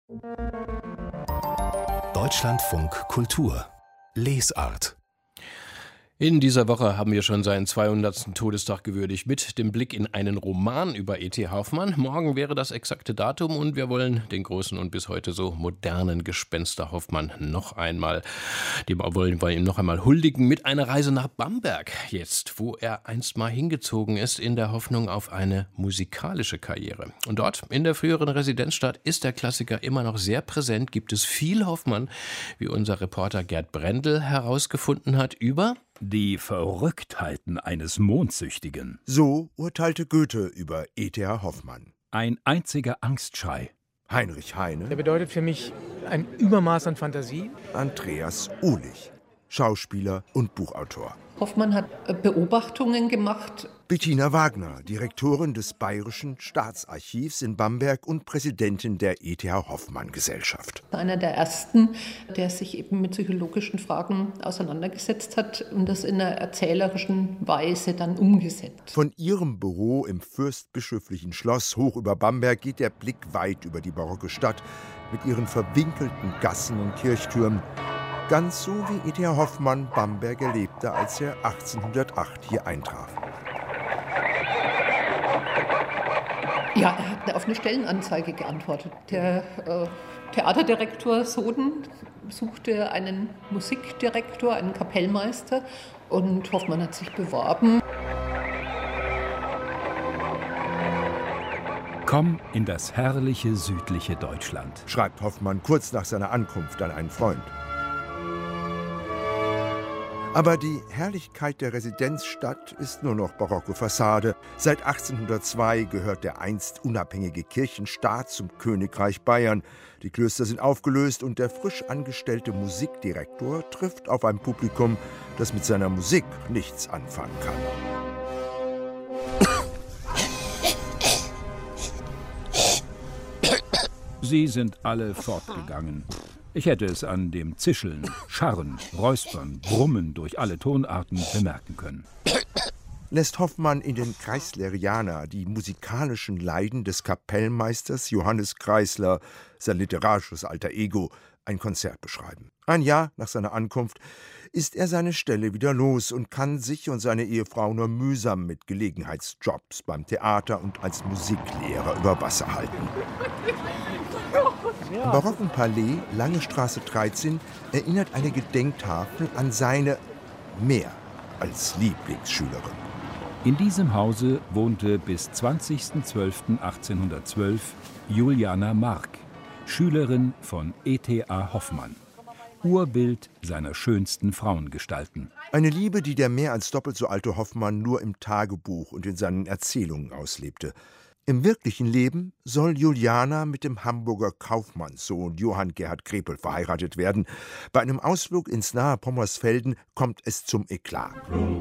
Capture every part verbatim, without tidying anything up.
Deutschlandfunk Kultur Lesart. In dieser Woche haben wir schon seinen zweihundertsten Todestag gewürdigt mit dem Blick in einen Roman über E T Hoffmann. Morgen wäre das exakte Datum und wir wollen den großen und bis heute so modernen Gespenster Hoffmann noch einmal, dem wollen wir ihm noch einmal huldigen mit einer Reise nach Bamberg jetzt, wo er einst mal hingezogen ist in der Hoffnung auf eine musikalische Karriere. Und dort in der früheren Residenzstadt ist der Klassiker immer noch sehr präsent, gibt es viel Hoffmann, wie unser Reporter Gerd Brendel herausgefunden hat über die Verrücktheiten eines Mondsüchtigen. So urteilte Goethe über E T H. Hoffmann. Ein einziger Angstschrei. Heinrich Heine. Der bedeutet für mich ein Übermaß an Fantasie. Andreas Uhlich, Schauspieler und Buchautor. Hoffmann hat Beobachtungen gemacht. Bettina Wagner, Direktorin des Bayerischen Staatsarchivs in Bamberg und Präsidentin der E T H. Hoffmann Gesellschaft. Einer der ersten, der sich eben mit psychologischen Fragen auseinandergesetzt hat und das in einer erzählerischen Weise dann umgesetzt. Von ihrem Büro im fürstbischöflichen Schloss hoch über Bamberg geht der Blick weit über die barocke Stadt mit ihren verwinkelten Gassen und Kirchtürmen. Ganz so wie E T H. Hoffmann Bamberg erlebte, als er achtzehnhundertacht hier eintraf. Ja, er hat auf eine Stellenanzeige geantwortet. Der äh, Theaterdirektor Soden suchte einen Musikdirektor, einen Kapellmeister, und Hoffmann hat sich beworben. Komm in das herrliche südliche Deutschland, schreibt Hoffmann kurz nach seiner Ankunft an einen Freund. Aber die Herrlichkeit der Residenzstadt ist nur noch barocke Fassade. Seit achtzehnhundertzwei gehört der einst unabhängige Kirchenstaat zum Königreich Bayern. Die Klöster sind aufgelöst und der frisch angestellte Musikdirektor trifft auf ein Publikum, das mit seiner Musik nichts anfangen kann. Sie sind alle fortgegangen. Ich hätte es an dem Zischeln, Scharren, Räuspern, Brummen durch alle Tonarten bemerken können. Lässt Hoffmann in den Kreislerianer die musikalischen Leiden des Kapellmeisters Johannes Kreisler, sein literarisches alter Ego, ein Konzert beschreiben. Ein Jahr nach seiner Ankunft ist er seine Stelle wieder los und kann sich und seine Ehefrau nur mühsam mit Gelegenheitsjobs beim Theater und als Musiklehrer über Wasser halten. Im barocken Palais, Lange Straße dreizehn, erinnert eine Gedenktafel an seine mehr als Lieblingsschülerin. In diesem Hause wohnte bis zwanzigsten zwölften achtzehnhundertzwölf Juliana Mark, Schülerin von E T H. Hoffmann, Urbild seiner schönsten Frauengestalten. Eine Liebe, die der mehr als doppelt so alte Hoffmann nur im Tagebuch und in seinen Erzählungen auslebte. Im wirklichen Leben soll Juliana mit dem Hamburger Kaufmannssohn Johann Gerhard Krepel verheiratet werden. Bei einem Ausflug ins nahe Pommersfelden kommt es zum Eklat.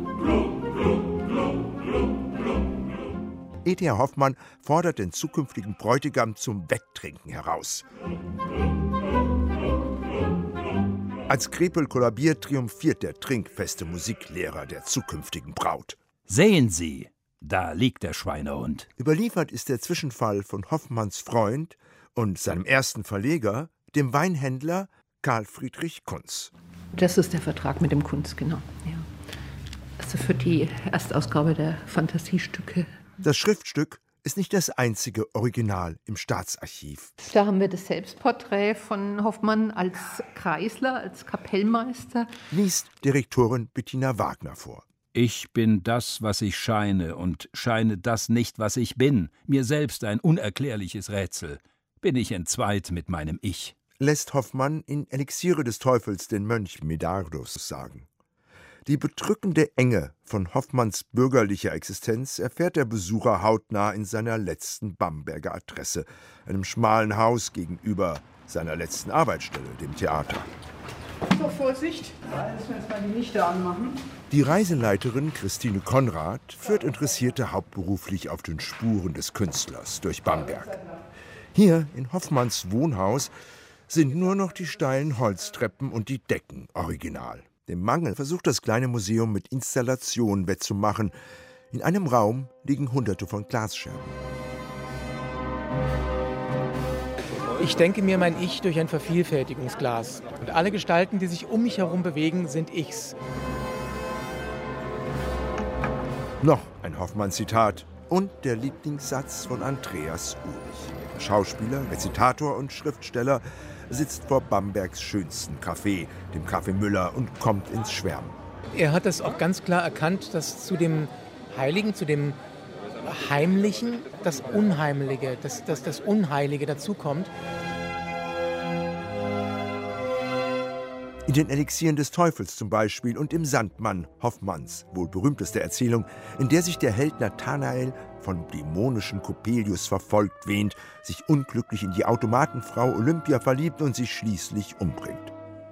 E T H. Hoffmann fordert den zukünftigen Bräutigam zum Wetttrinken heraus. Als Krepel kollabiert, triumphiert der trinkfeste Musiklehrer der zukünftigen Braut. Sehen Sie! Da liegt der Schweinehund. Überliefert ist der Zwischenfall von Hoffmanns Freund und seinem ersten Verleger, dem Weinhändler Karl Friedrich Kunz. Das ist der Vertrag mit dem Kunz, genau. Ja. Also für die Erstausgabe der Fantasiestücke. Das Schriftstück ist nicht das einzige Original im Staatsarchiv. Da haben wir das Selbstporträt von Hoffmann als Kreisler, als Kapellmeister. Liest Direktorin Bettina Wagner vor. Ich bin das, was ich scheine, und scheine das nicht, was ich bin. Mir selbst ein unerklärliches Rätsel. Bin ich entzweit mit meinem Ich. Lässt Hoffmann in Elixiere des Teufels den Mönch Medardus sagen. Die bedrückende Enge von Hoffmanns bürgerlicher Existenz erfährt der Besucher hautnah in seiner letzten Bamberger Adresse, einem schmalen Haus gegenüber seiner letzten Arbeitsstelle, dem Theater. So, Vorsicht, da müssen wir jetzt mal die Lichter anmachen. Die Reiseleiterin Christine Konrad führt Interessierte hauptberuflich auf den Spuren des Künstlers durch Bamberg. Hier in Hoffmanns Wohnhaus sind nur noch die steilen Holztreppen und die Decken original. Den Mangel versucht das kleine Museum mit Installationen wettzumachen. In einem Raum liegen Hunderte von Glasscherben. Ich denke mir mein Ich durch ein Vervielfältigungsglas. Und alle Gestalten, die sich um mich herum bewegen, sind Ichs. Noch ein Hoffmann-Zitat und der Lieblingssatz von Andreas Uhlich. Schauspieler, Rezitator und Schriftsteller sitzt vor Bambergs schönsten Café, dem Café Müller, und kommt ins Schwärmen. Er hat das auch ganz klar erkannt, dass zu dem Heiligen, zu dem Heimlichen, das Unheimliche, dass das, das Unheilige dazukommt. In den Elixieren des Teufels zum Beispiel und im Sandmann, Hoffmanns wohl berühmteste Erzählung, in der sich der Held Nathanael von dämonischen Coppelius verfolgt wähnt, sich unglücklich in die Automatenfrau Olympia verliebt und sich schließlich umbringt.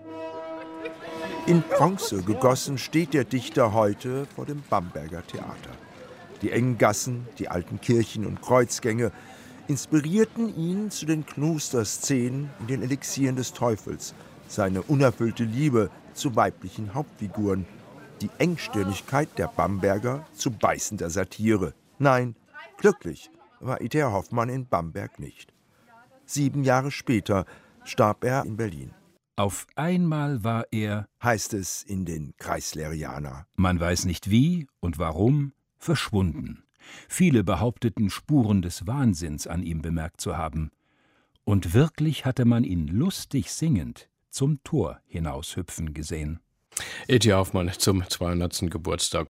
In Bronze gegossen steht der Dichter heute vor dem Bamberger Theater. Die engen Gassen, die alten Kirchen und Kreuzgänge inspirierten ihn zu den Klosterszenen in den Elixieren des Teufels, seine unerfüllte Liebe zu weiblichen Hauptfiguren, die Engstirnigkeit der Bamberger zu beißender Satire. Nein, glücklich war E T H Hoffmann in Bamberg nicht. Sieben Jahre später starb er in Berlin. Auf einmal war er, heißt es in den Kreisleriana. Man weiß nicht wie und warum, verschwunden. Viele behaupteten, Spuren des Wahnsinns an ihm bemerkt zu haben. Und wirklich hatte man ihn lustig singend zum Tor hinaushüpfen gesehen. E T Hoffmann zum zweihundertsten Geburtstag.